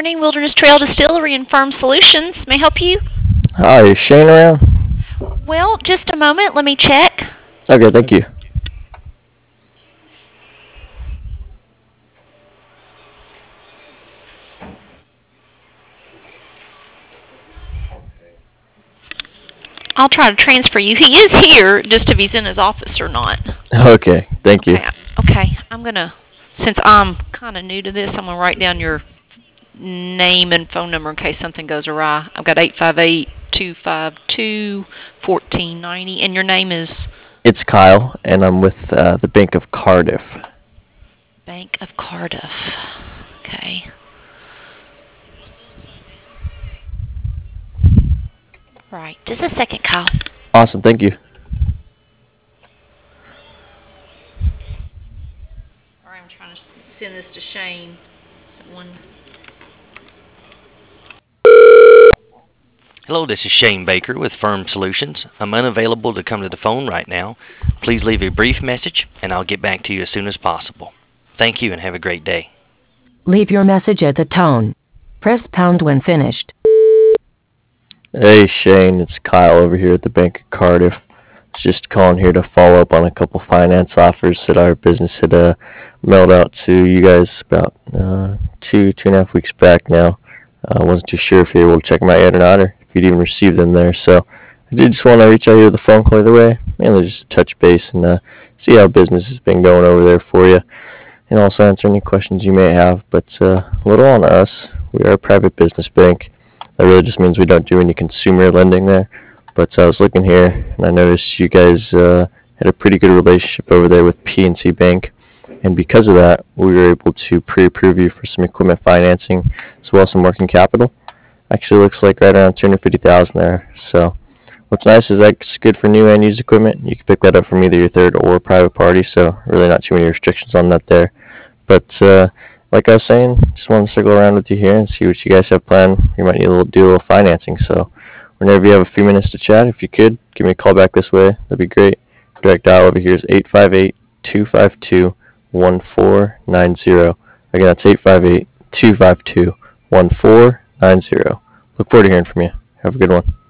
morning. Wilderness Trail Distillery and Farm Solutions. May I help you? Hi, is Shane around? Well, just a moment. Let me check. Okay, thank you. I'll try to transfer you. He is here, just if he's in his office or not. Okay, thank you. Okay, okay. Since I'm kind of new to this, I'm gonna write down your name and phone number in case something goes awry. I've got 858-252-1490, and your name is It's Kyle, and I'm with the Bank of Cardiff. Bank of Cardiff. Okay. Right. Just a second, Kyle. Awesome, thank you. All right, I'm trying to send this to Shane. Someone. Hello, this is Shane Baker with Firm Solutions. I'm unavailable to come to the phone right now. Please leave a brief message and I'll get back to you as soon as possible. Thank you and have a great day. Leave your message at the tone. Press pound when finished. Hey Shane, it's Kyle over here at the Bank of Cardiff. Just calling here to follow up on a couple finance offers that our business had mailed out to you guys about 2.5 weeks back now. I wasn't too sure if you were able to check them out yet or not, or if you'd even received them there. So I did just want to reach out here with a phone call either way, mainly just to touch base and see how business has been going over there for you, and also answer any questions you may have. But a little on us, we are a private business bank. That really just means we don't do any consumer lending there. But I was looking here, and I noticed you guys had a pretty good relationship over there with PNC Bank. And because of that, we were able to pre-approve you for some equipment financing as well as some working capital. Actually looks like right around 250,000 there. So what's nice is that's good for new and used equipment. You can pick that up from either your third or private party, so really not too many restrictions on that there. But like I was saying, just wanted to circle around with you here and see what you guys have planned. You might need a little financing, so whenever you have a few minutes to chat, if you could, give me a call back this way. That'd be great. Direct dial over here is 858-252-1490. Again, that's 858-252-1490. Look forward to hearing from you. Have a good one.